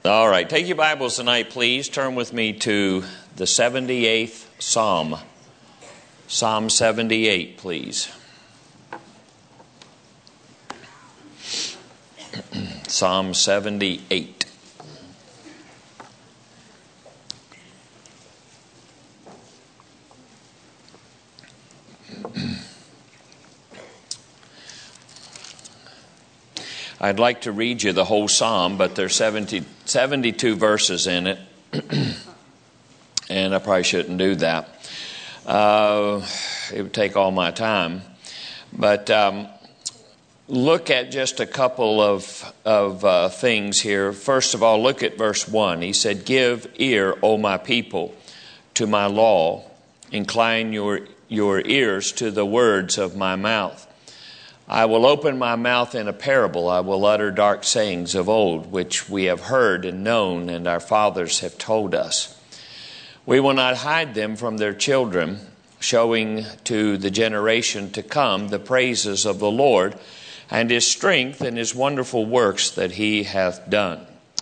All right, take your Bibles tonight, please. Turn with me to the 78th Psalm. Psalm 78, please. Psalm 78. I'd like to read you the whole psalm, but there's 72 verses in it, and I probably shouldn't do that. It would take all my time. But look at just a couple of things here. First of all, look at verse 1. He said, "Give ear, O my people, to my law. Incline your ears to the words of my mouth. I will open my mouth in a parable. I will utter dark sayings of old, which we have heard and known, and our fathers have told us. We will not hide them from their children, showing to the generation to come the praises of the Lord, and his strength and his wonderful works that he hath done."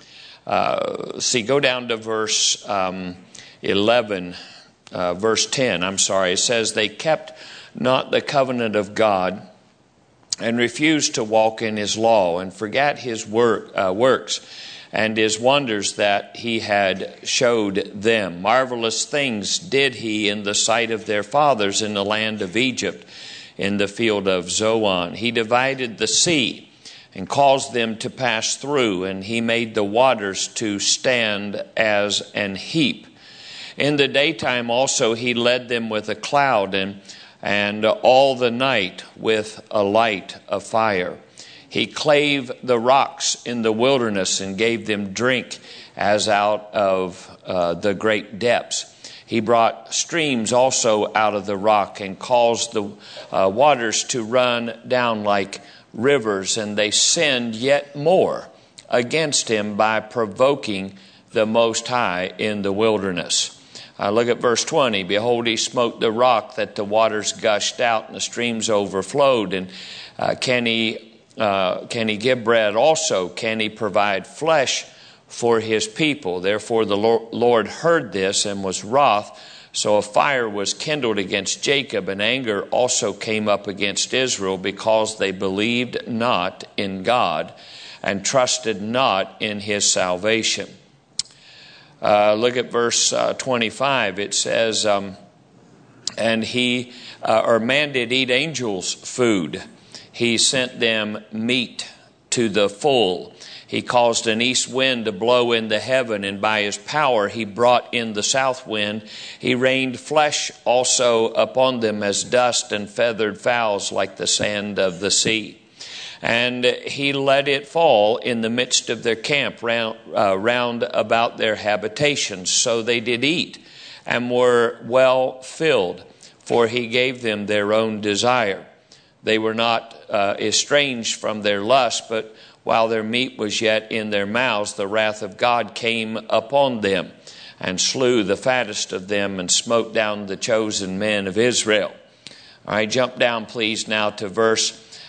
Go down to verse 11, verse 10. It says, "They kept not the covenant of God, and refused to walk in his law, and forgot his works and his wonders that he had showed them. Marvelous things did he in the sight of their fathers in the land of Egypt, in the field of Zoan. He divided the sea and caused them to pass through, and he made the waters to stand as an heap. In the daytime also he led them with a cloud, and all the night with a light of fire. He clave the rocks in the wilderness and gave them drink as out of the great depths. He brought streams also out of the rock and caused the waters to run down like rivers. And they sinned yet more against him by provoking the Most High in the wilderness." Look at verse 20. "Behold, he smote the rock that the waters gushed out and the streams overflowed. And can he give bread also? Can he provide flesh for his people? Therefore the Lord heard this and was wroth. So a fire was kindled against Jacob, and anger also came up against Israel, because they believed not in God and trusted not in his salvation." Look at verse 25. It says, "And man did eat angels' food. He sent them meat to the full. He caused an east wind to blow in the heaven, and by his power he brought in the south wind. He rained flesh also upon them as dust, and feathered fowls like the sand of the sea. And he let it fall in the midst of their camp round about their habitations. So they did eat and were well filled, for he gave them their own desire. They were not estranged from their lust, but while their meat was yet in their mouths, the wrath of God came upon them, and slew the fattest of them, and smote down the chosen men of Israel." All right, jump down please now to verse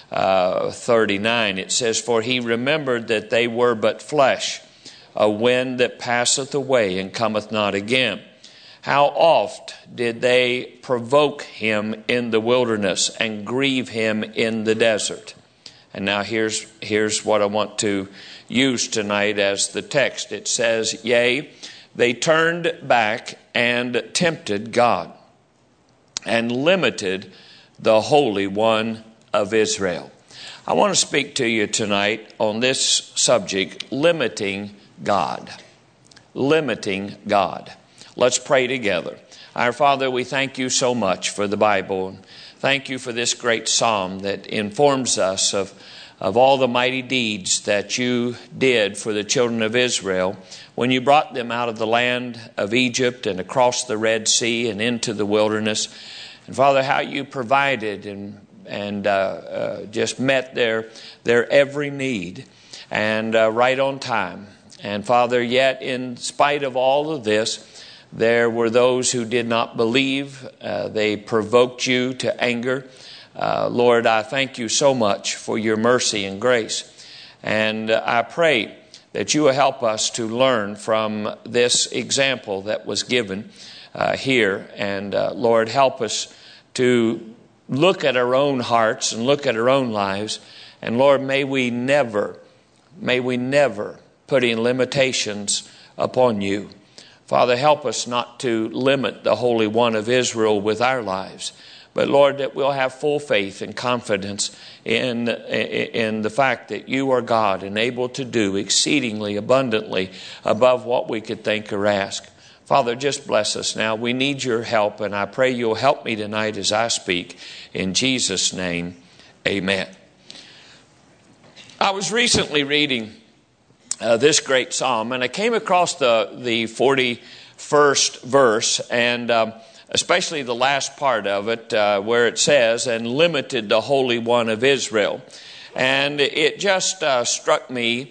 39. It says, "For he remembered that they were but flesh, a wind that passeth away and cometh not again. How oft did they provoke him in the wilderness and grieve him in the desert?" And now here's what I want to use tonight as the text. It says, "Yea, they turned back and tempted God, and limited the Holy One of Israel." I want to speak to you tonight on this subject, limiting God. Limiting God. Let's pray together. Our Father, we thank you so much for the Bible. Thank you for this great psalm that informs us of all the mighty deeds that you did for the children of Israel when you brought them out of the land of Egypt and across the Red Sea and into the wilderness. And Father, how you provided and just met their every need, and right on time. And Father, yet in spite of all of this, there were those who did not believe. They provoked you to anger. Lord, I thank you so much for your mercy and grace. And I pray that you will help us to learn from this example that was given here. And Lord, help us to look at our own hearts and look at our own lives. And Lord, may we never put in limitations upon you. Father, help us not to limit the Holy One of Israel with our lives. But Lord, that we'll have full faith and confidence in the fact that you are God and able to do exceedingly abundantly above what we could think or ask. Father, just bless us now. We need your help, and I pray you'll help me tonight as I speak. In Jesus' name, amen. I was recently reading this great psalm, and I came across the 41st verse, and especially the last part of it, where it says, "And limited the Holy One of Israel." And it just struck me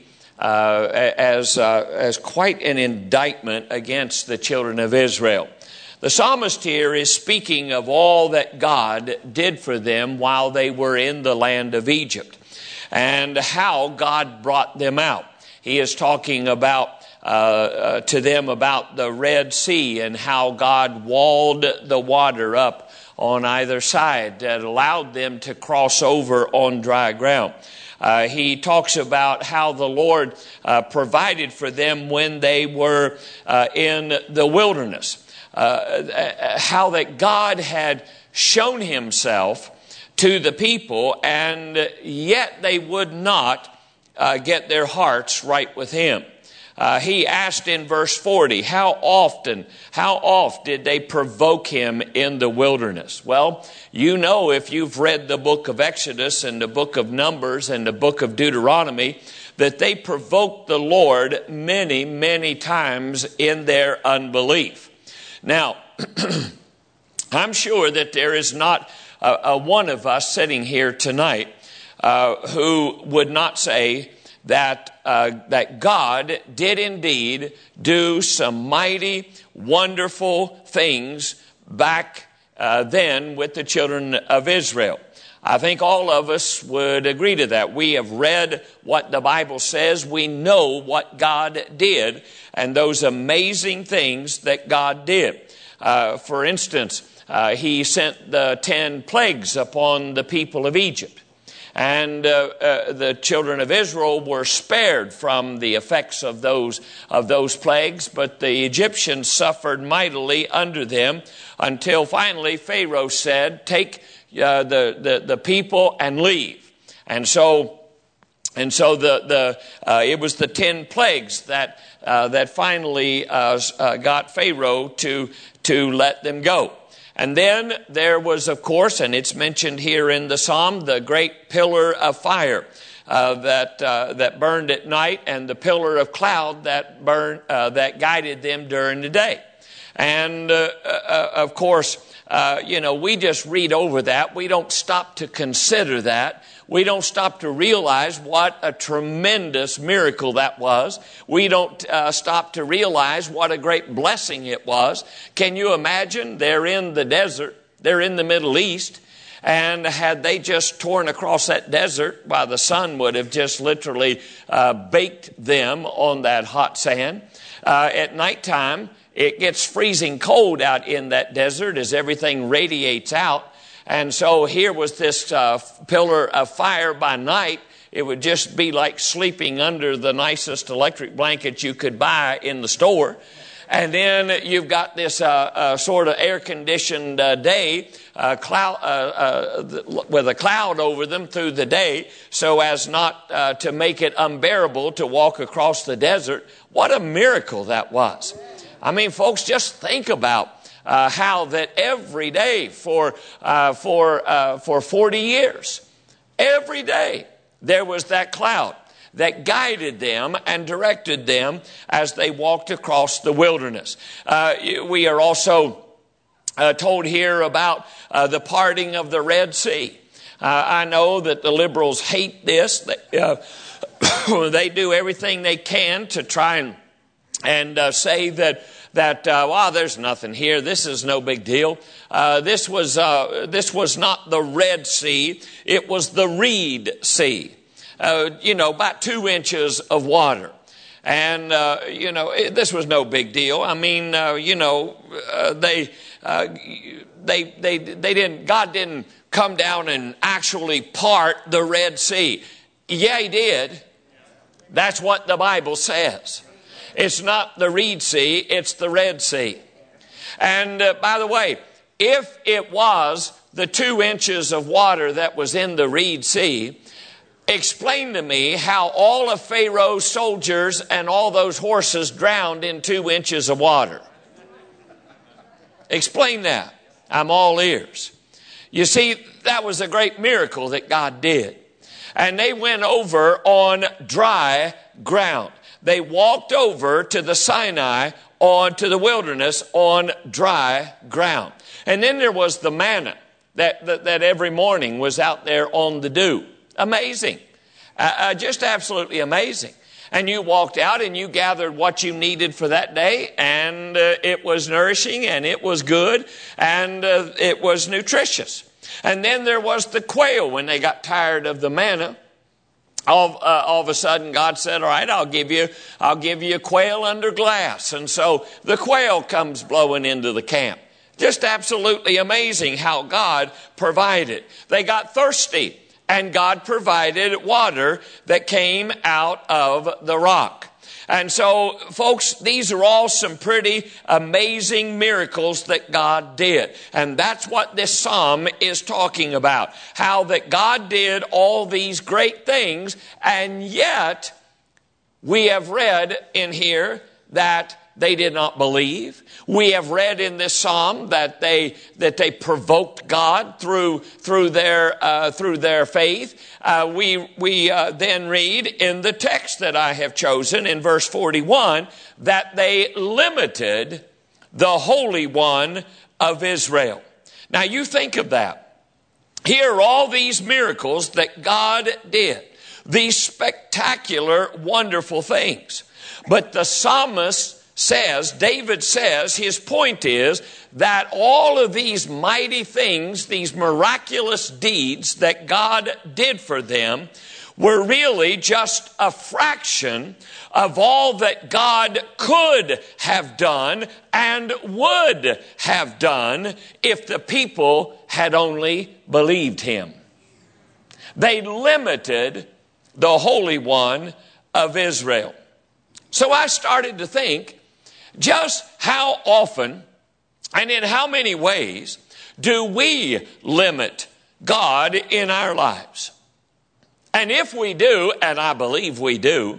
as quite an indictment against the children of Israel. The psalmist here is speaking of all that God did for them while they were in the land of Egypt, and how God brought them out. He is talking about to them about the Red Sea and how God walled the water up on either side that allowed them to cross over on dry ground. He talks about how the Lord provided for them when they were in the wilderness. How that God had shown himself to the people, and yet they would not get their hearts right with him. He asked in verse 40, how oft did they provoke him in the wilderness? Well, you know, if you've read the book of Exodus and the book of Numbers and the book of Deuteronomy, that they provoked the Lord many, many times in their unbelief. Now, I'm sure that there is not a one of us sitting here tonight who would not say that God did indeed do some mighty, wonderful things back then with the children of Israel. I think all of us would agree to that. We have read what the Bible says. We know what God did and those amazing things that God did. For instance, he sent the 10 plagues upon the people of Egypt. And the children of Israel were spared from the effects of those plagues, but the Egyptians suffered mightily under them until finally Pharaoh said, "Take the people and leave." And so it was the 10 plagues that finally got Pharaoh to let them go. And then there was, of course, and it's mentioned here in the psalm, the great pillar of fire that burned at night, and the pillar of cloud that that guided them during the day. And of course, we just read over that. We don't stop to consider that. We don't stop to realize what a tremendous miracle that was. We don't stop to realize what a great blessing it was. Can you imagine? They're in the desert. They're in the Middle East. And had they just torn across that desert, why, the sun would have just literally baked them on that hot sand. At nighttime, it gets freezing cold out in that desert as everything radiates out. And so here was this pillar of fire by night. It would just be like sleeping under the nicest electric blanket you could buy in the store. And then you've got this sort of air-conditioned day with a cloud over them through the day, so as not to make it unbearable to walk across the desert. What a miracle that was. I mean, folks, just think about how that every day for 40 years, every day there was that cloud that guided them and directed them as they walked across the wilderness. We are also told here about the parting of the Red Sea. I know that the liberals hate this. They do everything they can to try and say that there's nothing here. This is no big deal. This was not the Red Sea. It was the Reed Sea. About 2 inches of water. And, this was no big deal. I mean, God didn't come down and actually part the Red Sea. Yeah, he did. That's what the Bible says. It's not the Reed Sea, it's the Red Sea. And by the way, if it was the 2 inches of water that was in the Reed Sea, explain to me how all of Pharaoh's soldiers and all those horses drowned in 2 inches of water. Explain that. I'm all ears. You see, that was a great miracle that God did. And they went over on dry ground. They walked over to the Sinai, to the wilderness on dry ground. And then there was the manna that every morning was out there on the dew. Amazing. Just absolutely amazing. And you walked out and you gathered what you needed for that day, and it was nourishing and it was good and it was nutritious. And then there was the quail. When they got tired of the manna, all of a sudden God said, all right, I'll give you a quail under glass. And so the quail comes blowing into the camp. Just absolutely amazing how God provided. They got thirsty, and God provided water that came out of the rock. And so, folks, these are all some pretty amazing miracles that God did. And that's what this psalm is talking about. How that God did all these great things, and yet we have read in here that they did not believe. We have read in this psalm that they provoked God through their faith. We then read in the text that I have chosen in verse 41 that they limited the Holy One of Israel. Now you think of that. Here are all these miracles that God did. These spectacular, wonderful things. But the psalmist says, David says, his point is that all of these mighty things, these miraculous deeds that God did for them, were really just a fraction of all that God could have done and would have done if the people had only believed him. They limited the Holy One of Israel. So I started to think, just how often and in how many ways do we limit God in our lives? And if we do, and I believe we do,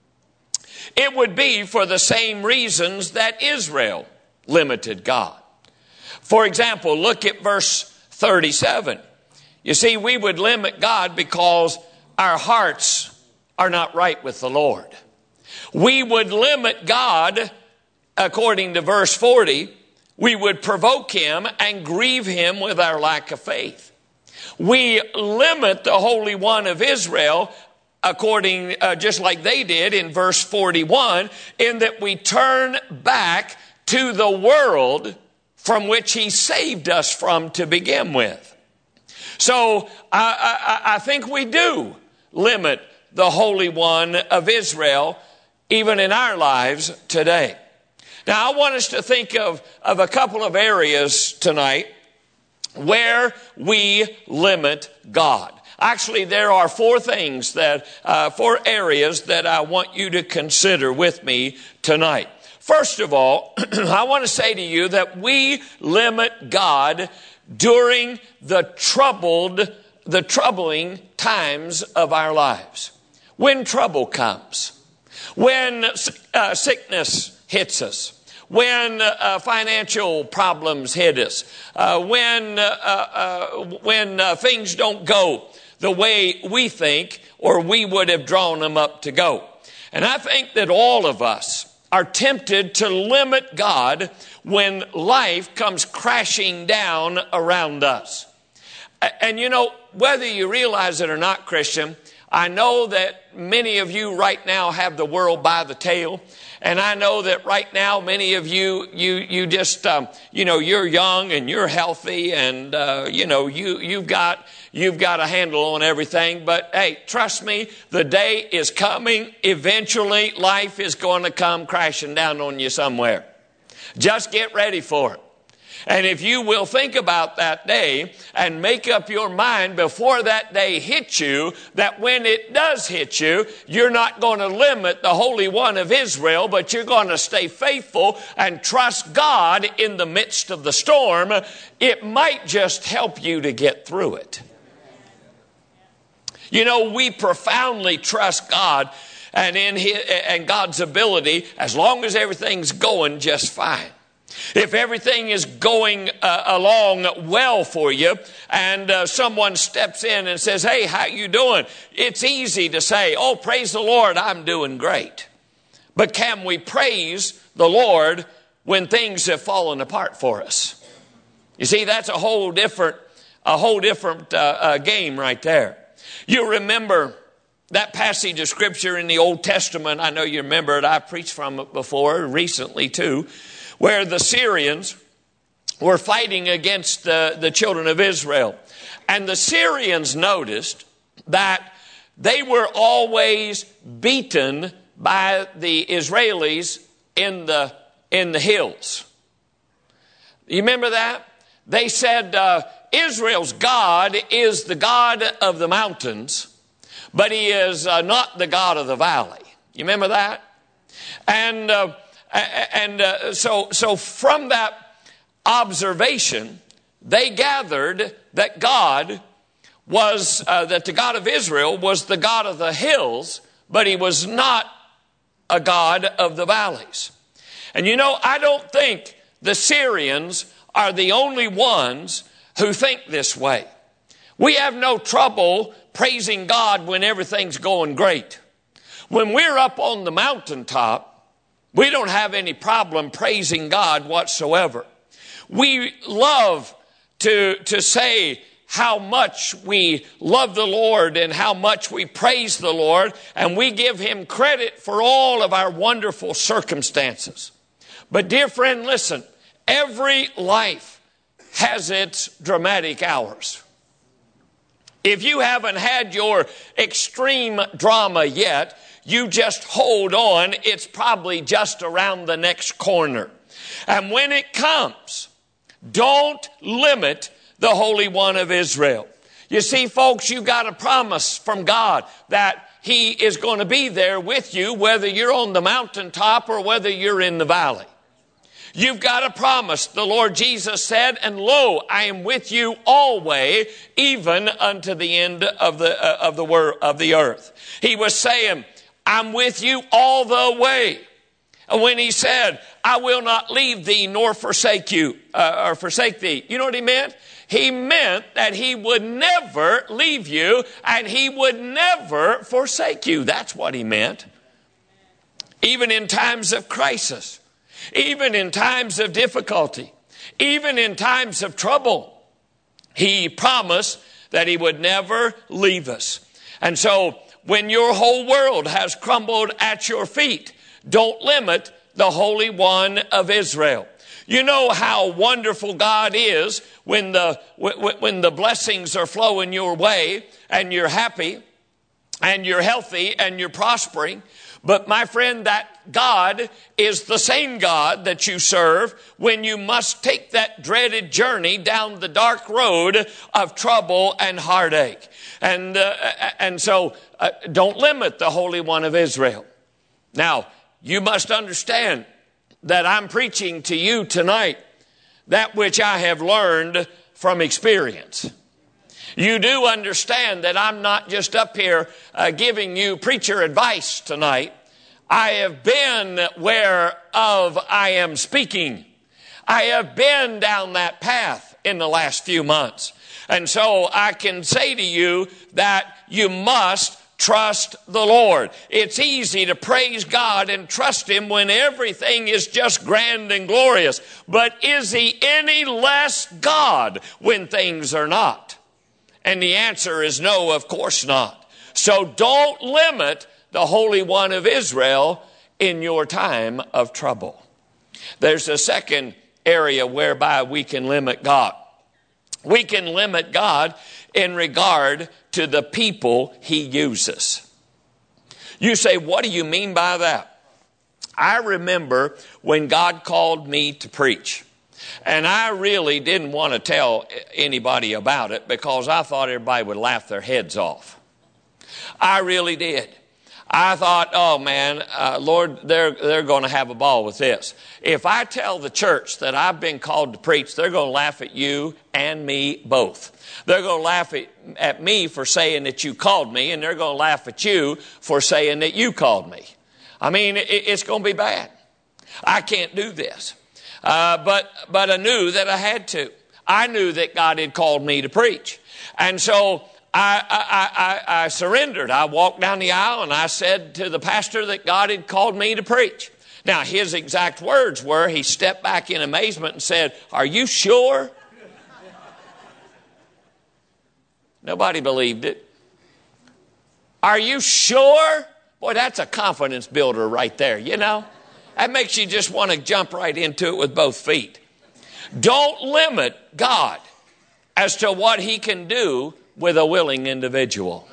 it would be for the same reasons that Israel limited God. For example, look at verse 37. You see, we would limit God because our hearts are not right with the Lord. We would limit God, according to verse 40, we would provoke him and grieve him with our lack of faith. We limit the Holy One of Israel, according, just like they did in verse 41, in that we turn back to the world from which he saved us from to begin with. So I think we do limit the Holy One of Israel even in our lives today. Now, I want us to think of a couple of areas tonight where we limit God. Actually, there are four areas that I want you to consider with me tonight. First of all, I want to say to you that we limit God during the troubling times of our lives. When trouble comes, when sickness hits us, when financial problems hit us, when things don't go the way we think or we would have drawn them up to go. And I think that all of us are tempted to limit God when life comes crashing down around us. And you know, whether you realize it or not, Christian, I know that many of you right now have the world by the tail. And I know that right now many of you just, you're young and you're healthy and, you've got a handle on everything. But hey, trust me, the day is coming. Eventually life is going to come crashing down on you somewhere. Just get ready for it. And if you will think about that day and make up your mind before that day hits you, that when it does hit you, you're not going to limit the Holy One of Israel, but you're going to stay faithful and trust God in the midst of the storm, it might just help you to get through it. You know, we profoundly trust God and God's ability as long as everything's going just fine. If everything is going along well for you and someone steps in and says, hey, how you doing? It's easy to say, oh, praise the Lord, I'm doing great. But can we praise the Lord when things have fallen apart for us? You see, that's a whole different game right there. You remember that passage of Scripture in the Old Testament. I know you remember it. I've preached from it before, recently too, where the Syrians were fighting against the children of Israel. And the Syrians noticed that they were always beaten by the Israelis in the hills. You remember that? They said Israel's God is the God of the mountains, but he is not the God of the valley. You remember that? So from that observation, they gathered that God was, that the God of Israel was the God of the hills, but he was not a God of the valleys. And you know, I don't think the Syrians are the only ones who think this way. We have no trouble praising God when everything's going great. When we're up on the mountaintop, we don't have any problem praising God whatsoever. We love to say how much we love the Lord and how much we praise the Lord, and we give him credit for all of our wonderful circumstances. But dear friend, listen, every life has its dramatic hours. If you haven't had your extreme drama yet, you just hold on. It's probably just around the next corner. And when it comes, don't limit the Holy One of Israel. You see, folks, you got a promise from God that he is going to be there with you, whether you're on the mountaintop or whether you're in the valley. You've got a promise. The Lord Jesus said, and lo, I am with you always, even unto the end of the earth. He was saying, I'm with you all the way. And when he said, I will not leave thee nor forsake you, or forsake thee, you know what he meant? He meant that he would never leave you and he would never forsake you. That's what he meant. Even in times of crisis, even in times of difficulty, even in times of trouble, he promised that he would never leave us. And so, when your whole world has crumbled at your feet, don't limit the Holy One of Israel. You know how wonderful God is when the blessings are flowing your way and you're happy and you're healthy and you're prospering. But my friend, that God is the same God that you serve when you must take that dreaded journey down the dark road of trouble and heartache. And so don't limit the Holy One of Israel. Now, you must understand that I'm preaching to you tonight that which I have learned from experience. You do understand that I'm not just up here giving you preacher advice tonight. I have been whereof I am speaking. I have been down that path in the last few months. And so I can say to you that you must trust the Lord. It's easy to praise God and trust him when everything is just grand and glorious. But is he any less God when things are not? And the answer is no, of course not. So don't limit the Holy One of Israel in your time of trouble. There's a second area whereby we can limit God. We can limit God in regard to the people He uses. You say, what do you mean by that? I remember when God called me to preach. And I really didn't want to tell anybody about it because I thought everybody would laugh their heads off. I really did. I thought, oh man, Lord, they're going to have a ball with this. If I tell the church that I've been called to preach, they're going to laugh at you and me both. They're going to laugh at me for saying that you called me, and they're going to laugh at you for saying that you called me. I mean, it's going to be bad. I can't do this. But I knew that I had to. I knew that God had called me to preach. And so I surrendered. I walked down the aisle and I said to the pastor that God had called me to preach. Now, his exact words were, he stepped back in amazement and said, "Are you sure?" Nobody believed it. "Are you sure?" Boy, that's a confidence builder right there, you know. That makes you just want to jump right into it with both feet. Don't limit God as to what He can do with a willing individual.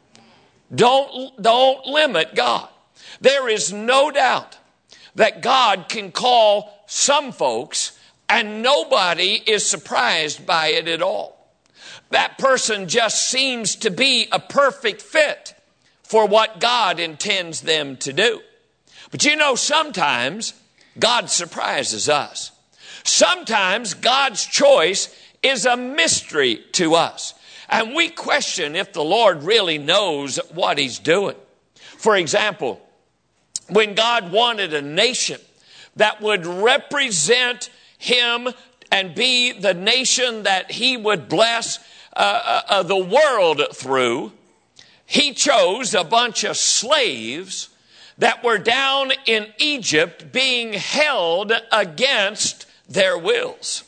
Don't limit God. There is no doubt that God can call some folks and nobody is surprised by it at all. That person just seems to be a perfect fit for what God intends them to do. But you know, sometimes God surprises us. Sometimes God's choice is a mystery to us. And we question if the Lord really knows what He's doing. For example, when God wanted a nation that would represent Him and be the nation that He would bless the world through, He chose a bunch of slaves that were down in Egypt being held against their wills.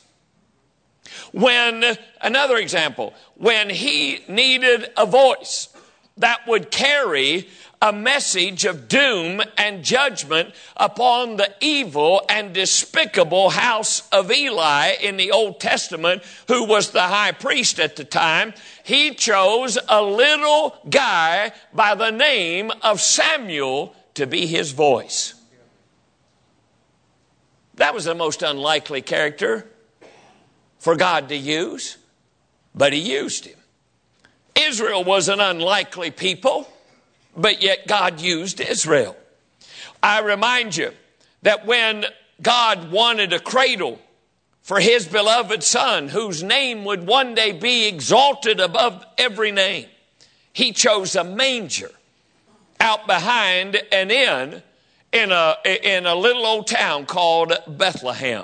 Another example, when He needed a voice that would carry a message of doom and judgment upon the evil and despicable house of Eli in the Old Testament, who was the high priest at the time, He chose a little guy by the name of Samuel to be His voice. That was the most unlikely character for God to use, but He used him. Israel was an unlikely people, but yet God used Israel. I remind you that when God wanted a cradle for His beloved Son, whose name would one day be exalted above every name, He chose a manger out behind an inn in a little old town called Bethlehem.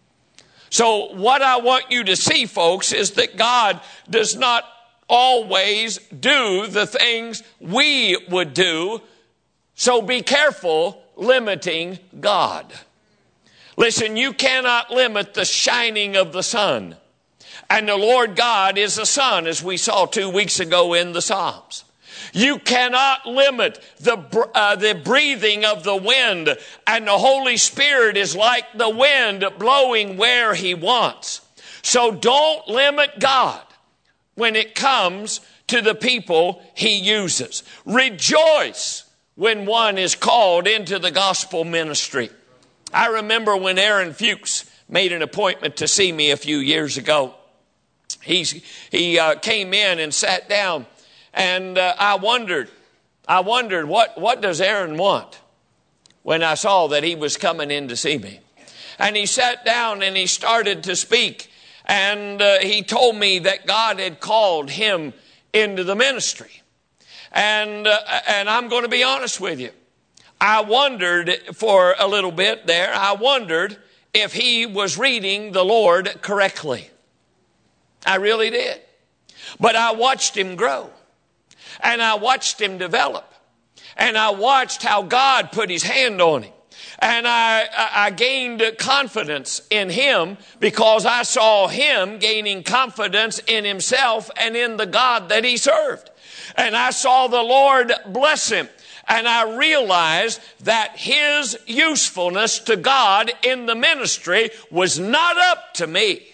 So what I want you to see, folks, is that God does not always do the things we would do. So be careful limiting God. Listen, you cannot limit the shining of the sun. And the Lord God is the sun, as we saw 2 weeks ago in the Psalms. You cannot limit the breathing of the wind, and the Holy Spirit is like the wind blowing where He wants. So don't limit God when it comes to the people He uses. Rejoice when one is called into the gospel ministry. I remember when Aaron Fuchs made an appointment to see me a few years ago. He came in and sat down. And I wondered, what does Aaron want? When I saw that he was coming in to see me. And he sat down and he started to speak. And he told me that God had called him into the ministry. And I'm going to be honest with you. I wondered for a little bit there, I wondered if he was reading the Lord correctly. I really did. But I watched him grow. And I watched him develop. And I watched how God put His hand on him. And I gained confidence in him because I saw him gaining confidence in himself and in the God that he served. And I saw the Lord bless him. And I realized that his usefulness to God in the ministry was not up to me,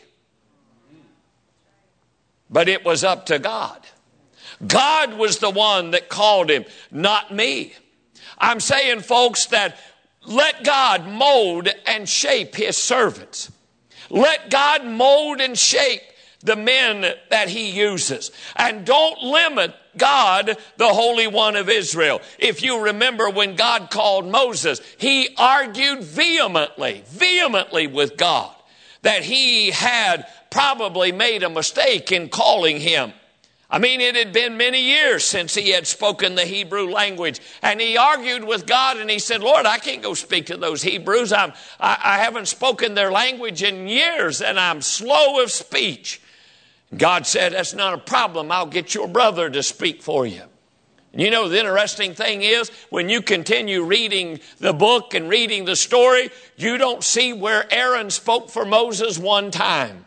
but it was up to God. God was the one that called him, not me. I'm saying, folks, that let God mold and shape his servants. Let God mold and shape the men that he uses. And don't limit God, the Holy One of Israel. If you remember when God called Moses, he argued vehemently with God that he had probably made a mistake in calling him. I mean, it had been many years since he had spoken the Hebrew language. And he argued with God and he said, Lord, I can't go speak to those Hebrews. I haven't spoken their language in years and I'm slow of speech. God said, that's not a problem. I'll get your brother to speak for you. And you know, the interesting thing is, when you continue reading the book and reading the story, you don't see where Aaron spoke for Moses one time.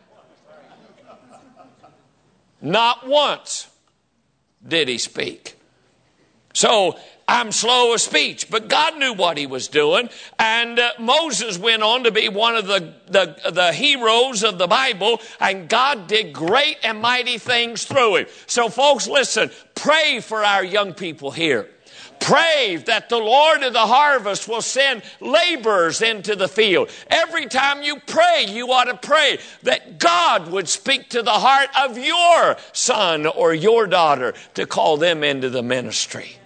Not once did he speak. So I'm slow of speech, but God knew what he was doing. And Moses went on to be one of the heroes of the Bible, and God did great and mighty things through him. So folks, listen, pray for our young people here. Pray that the Lord of the harvest will send laborers into the field. Every time you pray, you ought to pray that God would speak to the heart of your son or your daughter to call them into the ministry.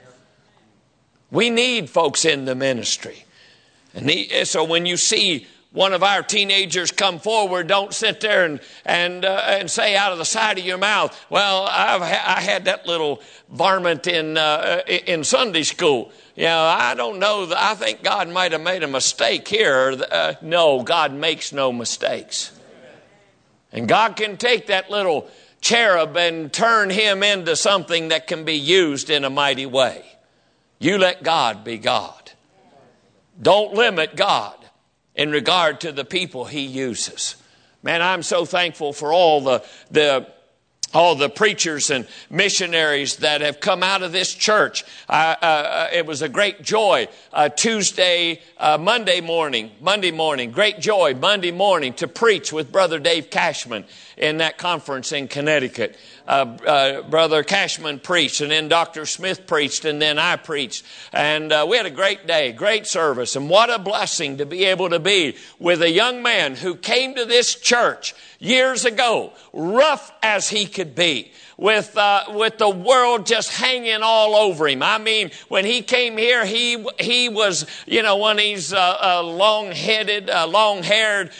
We need folks in the ministry. And so when you see one of our teenagers come forward, don't sit there and say out of the side of your mouth, well, I had that little varmint in Sunday school. You know, I don't know. I think God might have made a mistake here. No, God makes no mistakes. And God can take that little cherub and turn him into something that can be used in a mighty way. You let God be God. Don't limit God in regard to the people he uses. Man, I'm so thankful for all the preachers and missionaries that have come out of this church. It was a great joy Monday morning, great joy Monday morning to preach with Brother Dave Cashman in that conference in Connecticut. Brother Cashman preached, and then Dr. Smith preached, and then I preached. And we had a great day, great service. And what a blessing to be able to be with a young man who came to this church years ago, rough as he could be, with the world just hanging all over him. I mean, when he came here, he was, one of these long-headed, long-haired,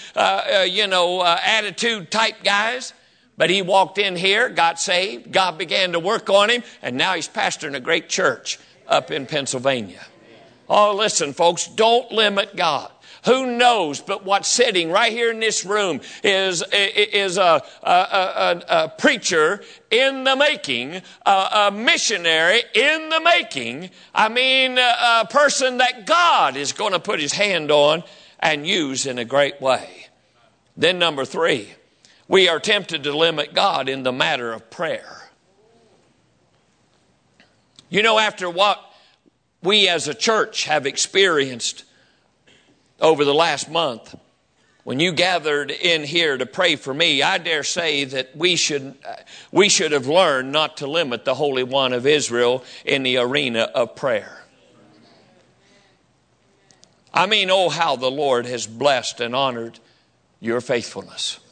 attitude type guys. But he walked in here, got saved, God began to work on him, and now he's pastoring a great church up in Pennsylvania. Oh, listen, folks, don't limit God. Who knows but what's sitting right here in this room is a preacher in the making, a missionary in the making. I mean, a person that God is going to put his hand on and use in a great way. Then number 3, we are tempted to limit God in the matter of prayer. You know, after what we as a church have experienced over the last month, when you gathered in here to pray for me, I dare say that we should have learned not to limit the Holy One of Israel in the arena of prayer. I mean, oh, how the Lord has blessed and honored your faithfulness.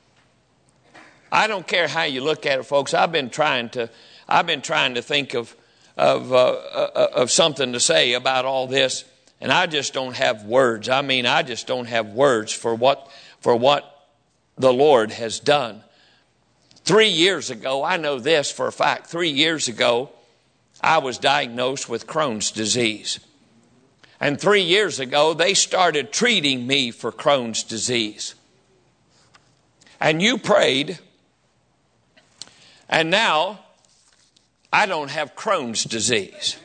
I don't care how you look at it, folks. I've been trying to think of something to say about all this, and I just don't have words. I mean, I just don't have words for what the Lord has done. 3 years ago, I know this for a fact. 3 years ago, I was diagnosed with Crohn's disease. And 3 years ago, they started treating me for Crohn's disease. And you prayed, and now I don't have Crohn's disease.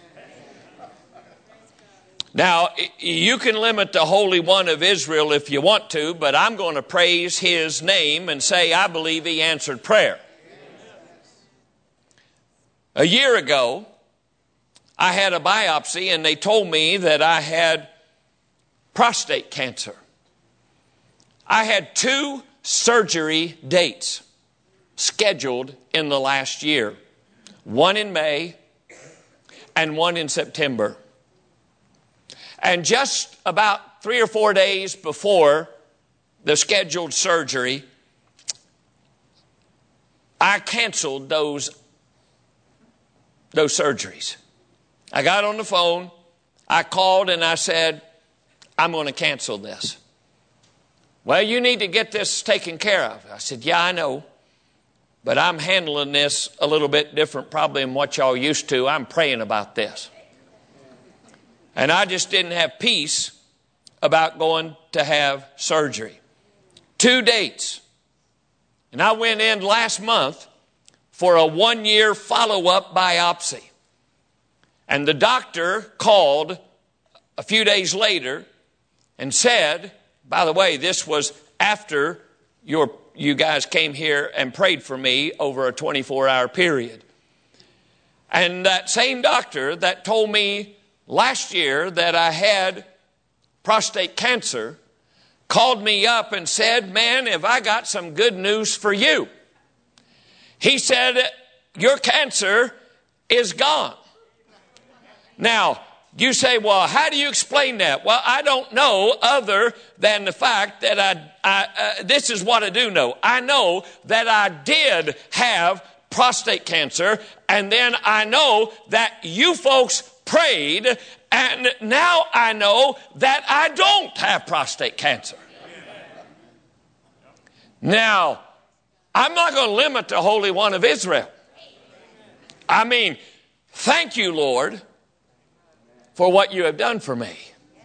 Now, you can limit the Holy One of Israel if you want to, but I'm going to praise his name and say I believe he answered prayer. A year ago, I had a biopsy and they told me that I had prostate cancer. I had 2 surgery dates scheduled in the last year. One in May and one in September. And just about 3 or 4 days before the scheduled surgery, I canceled those surgeries. I got on the phone, I called and I said, I'm going to cancel this. Well, you need to get this taken care of. I said, yeah, I know, but I'm handling this a little bit different probably than what y'all used to. I'm praying about this. And I just didn't have peace about going to have surgery. 2 dates. And I went in last month for a 1-year follow-up biopsy. And the doctor called a few days later and said, by the way, this was after you guys came here and prayed for me over a 24-hour period. And that same doctor that told me last year that I had prostate cancer called me up and said, man, have I got some good news for you. He said, your cancer is gone. Now, you say, well, how do you explain that? Well, I don't know other than the fact that this is what I do know. I know that I did have prostate cancer, and then I know that you folks prayed, and now I know that I don't have prostate cancer. Now, I'm not going to limit the Holy One of Israel. I mean, thank you, Lord, for what you have done for me.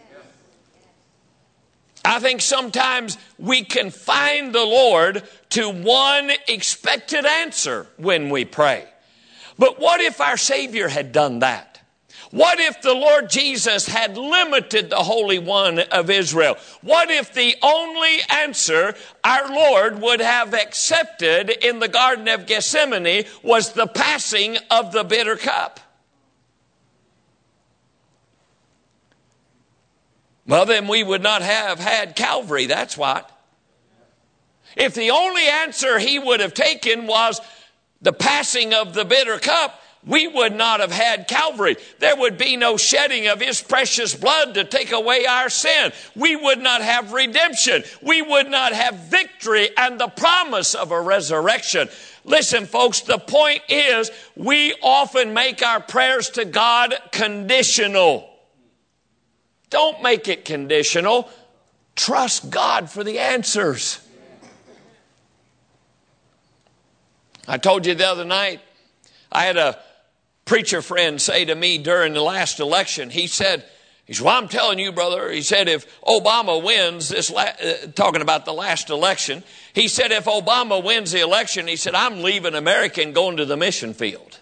I think sometimes we can find the Lord to one expected answer when we pray. But what if our Savior had done that? What if the Lord Jesus had limited the Holy One of Israel? What if the only answer our Lord would have accepted in the Garden of Gethsemane was the passing of the bitter cup? Well, then we would not have had Calvary, that's what. If the only answer he would have taken was the passing of the bitter cup, we would not have had Calvary. There would be no shedding of his precious blood to take away our sin. We would not have redemption. We would not have victory and the promise of a resurrection. Listen, folks, the point is we often make our prayers to God conditional. Don't make it conditional. Trust God for the answers. I told you the other night, I had a preacher friend say to me during the last election, he said, well, I'm telling you, brother, he said, if Obama wins this, talking about the last election, he said, if Obama wins the election, he said, I'm leaving America and going to the mission field.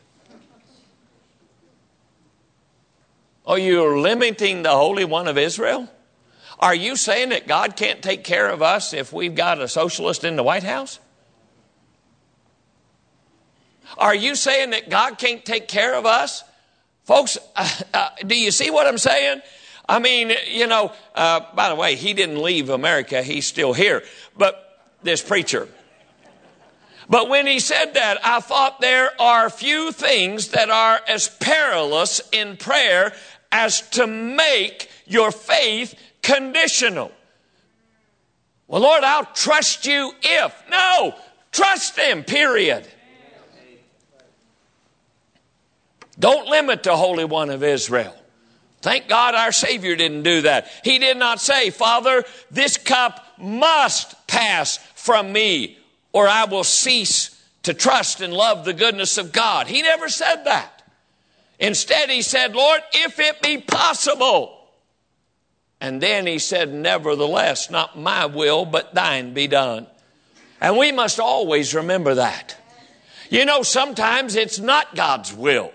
Oh, you're limiting the Holy One of Israel? Are you saying that God can't take care of us if we've got a socialist in the White House? Are you saying that God can't take care of us? Folks, do you see what I'm saying? I mean, by the way, he didn't leave America. He's still here. But this preacher. But when he said that, I thought there are few things that are as perilous in prayer as to make your faith conditional. Well, Lord, I'll trust you if. No, trust him, period. Don't limit the Holy One of Israel. Thank God our Savior didn't do that. He did not say, Father, this cup must pass from me, or I will cease to trust and love the goodness of God. He never said that. Instead, he said, Lord, if it be possible. And then he said, nevertheless, not my will, but thine be done. And we must always remember that. Sometimes it's not God's will.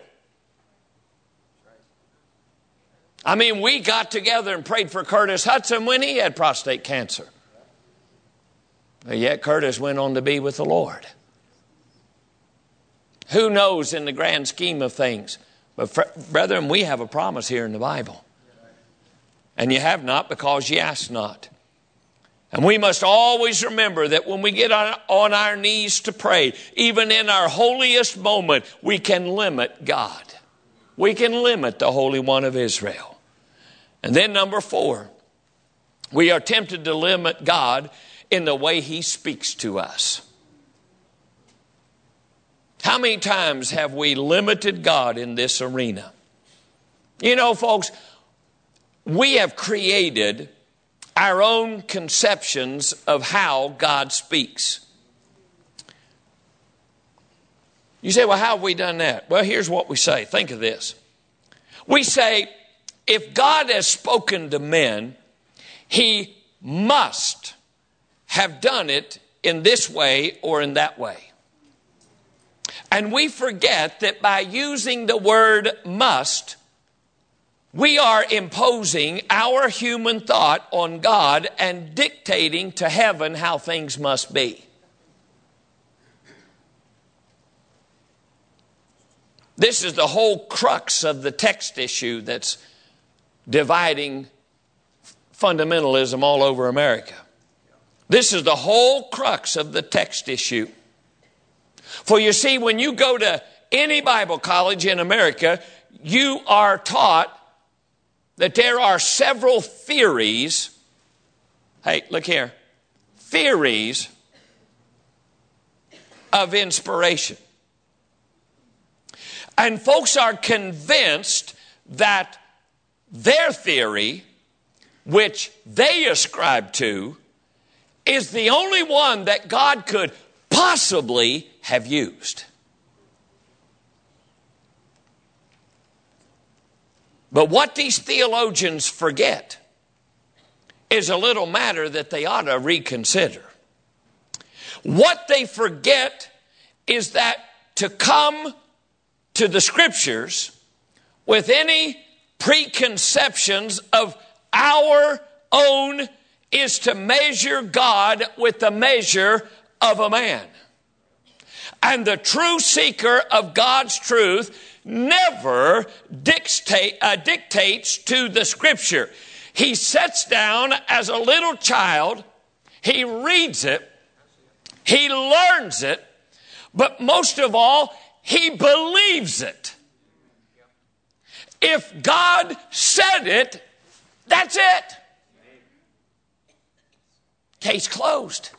I mean, we got together and prayed for Curtis Hudson when he had prostate cancer. But yet Curtis went on to be with the Lord. Who knows in the grand scheme of things? But brethren, we have a promise here in the Bible. And you have not because you ask not. And we must always remember that when we get on our knees to pray, even in our holiest moment, we can limit God. We can limit the Holy One of Israel. And then number 4, we are tempted to limit God in the way He speaks to us. How many times have we limited God in this arena? You know, folks, we have created our own conceptions of how God speaks. You say, well, how have we done that? Well, here's what we say. Think of this. We say, if God has spoken to men, He must have done it in this way or in that way. And we forget that by using the word must, we are imposing our human thought on God and dictating to heaven how things must be. This is the whole crux of the text issue that's dividing fundamentalism all over America. This is the whole crux of the text issue. For you see, when you go to any Bible college in America, you are taught that there are several theories. Hey, look here. Theories of inspiration. And folks are convinced that their theory, which they ascribe to, is the only one that God could possibly have used. But what these theologians forget is a little matter that they ought to reconsider. What they forget is that to come to the Scriptures with any preconceptions of our own is to measure God with the measure of a man. And the true seeker of God's truth never dictates to the Scripture. He sits down as a little child, he reads it, he learns it, but most of all, he believes it. If God said it, that's it. Case closed.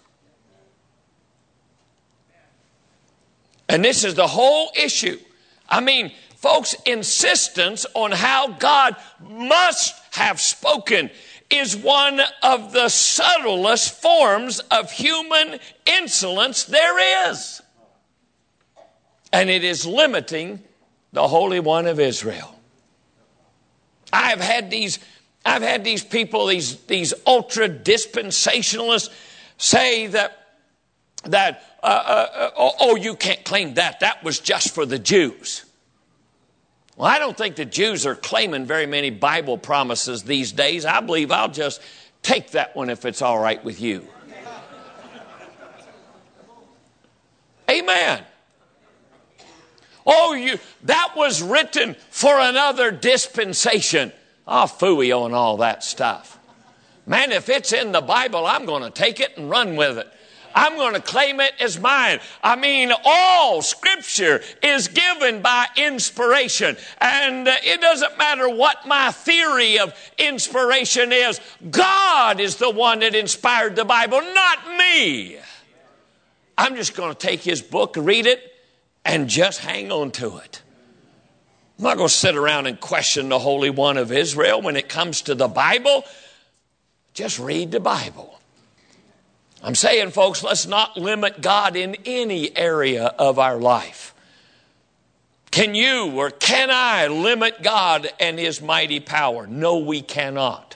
And this is the whole issue. I mean, folks' insistence on how God must have spoken is one of the subtlest forms of human insolence there is. And it is limiting the Holy One of Israel. I've had these people, these ultra dispensationalists say that you can't claim that. That was just for the Jews. Well, I don't think the Jews are claiming very many Bible promises these days. I believe I'll just take that one if it's all right with you. Amen. Oh, that was written for another dispensation. I'll phooey on all that stuff. Man, if it's in the Bible, I'm going to take it and run with it. I'm going to claim it as mine. I mean, all Scripture is given by inspiration. And it doesn't matter what my theory of inspiration is. God is the one that inspired the Bible, not me. I'm just going to take His book, read it, and just hang on to it. I'm not going to sit around and question the Holy One of Israel when it comes to the Bible. Just read the Bible. I'm saying, folks, let's not limit God in any area of our life. Can you or can I limit God and His mighty power? No, we cannot.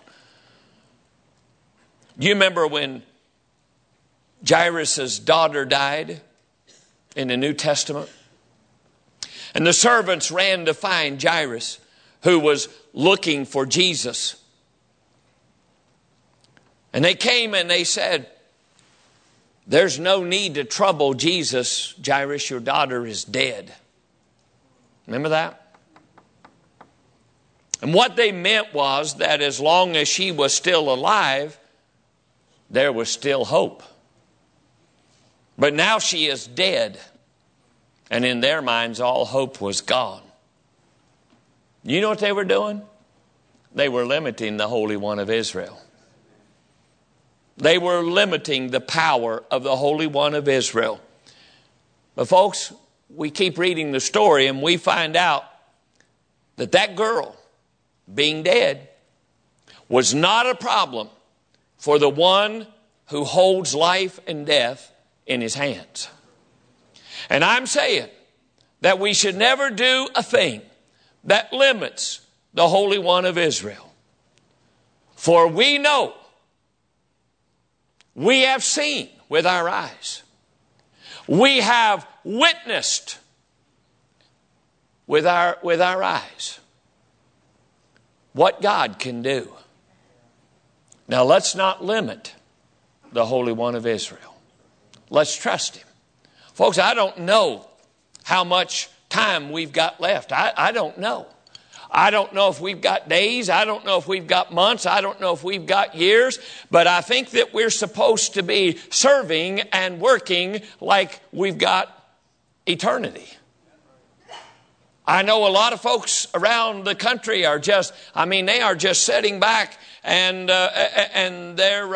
You remember when Jairus' daughter died in the New Testament? And the servants ran to find Jairus, who was looking for Jesus. And they came and they said, "There's no need to trouble Jesus, Jairus, your daughter is dead." Remember that? And what they meant was that as long as she was still alive, there was still hope. But now she is dead. And in their minds, all hope was gone. You know what they were doing? They were limiting the Holy One of Israel. They were limiting the power of the Holy One of Israel. But folks, we keep reading the story and we find out that that girl, being dead, was not a problem for the one who holds life and death in his hands. And I'm saying that we should never do a thing that limits the Holy One of Israel. For we know, we have seen with our eyes, we have witnessed with our eyes what God can do. Now let's not limit the Holy One of Israel. Let's trust Him. Folks, I don't know how much time we've got left. I don't know. I don't know if we've got days. I don't know if we've got months. I don't know if we've got years. But I think that we're supposed to be serving and working like we've got eternity. I know a lot of folks around the country are just, they are just sitting back and they're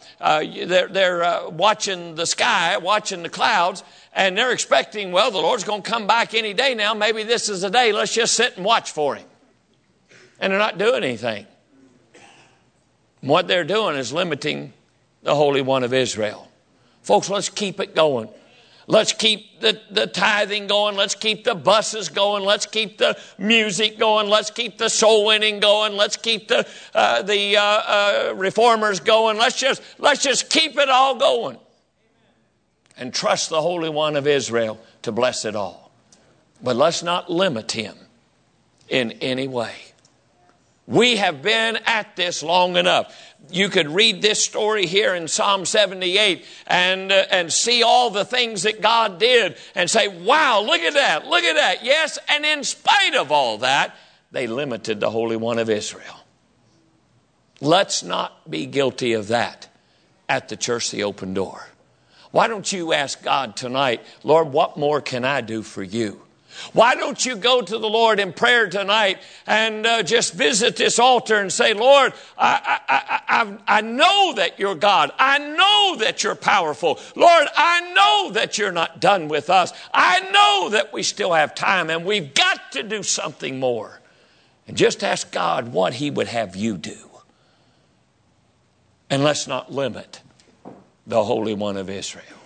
watching the sky, watching the clouds, and they're expecting, well, the Lord's going to come back any day now. Maybe this is the day. Let's just sit and watch for Him. And they're not doing anything. And what they're doing is limiting the Holy One of Israel. Folks, let's keep it going. Let's keep the tithing going. Let's keep the buses going. Let's keep the music going. Let's keep the soul winning going. Let's keep the reformers going. Let's just keep it all going. And trust the Holy One of Israel to bless it all. But let's not limit Him in any way. We have been at this long enough. You could read this story here in Psalm 78 and see all the things that God did and say, wow, look at that, look at that. Yes, and in spite of all that, they limited the Holy One of Israel. Let's not be guilty of that at the Church The Open Door. Why don't you ask God tonight, Lord, what more can I do for you? Why don't you go to the Lord in prayer tonight and just visit this altar and say, Lord, I know that you're God. I know that you're powerful. Lord, I know that you're not done with us. I know that we still have time and we've got to do something more. And just ask God what He would have you do. And let's not limit the Holy One of Israel.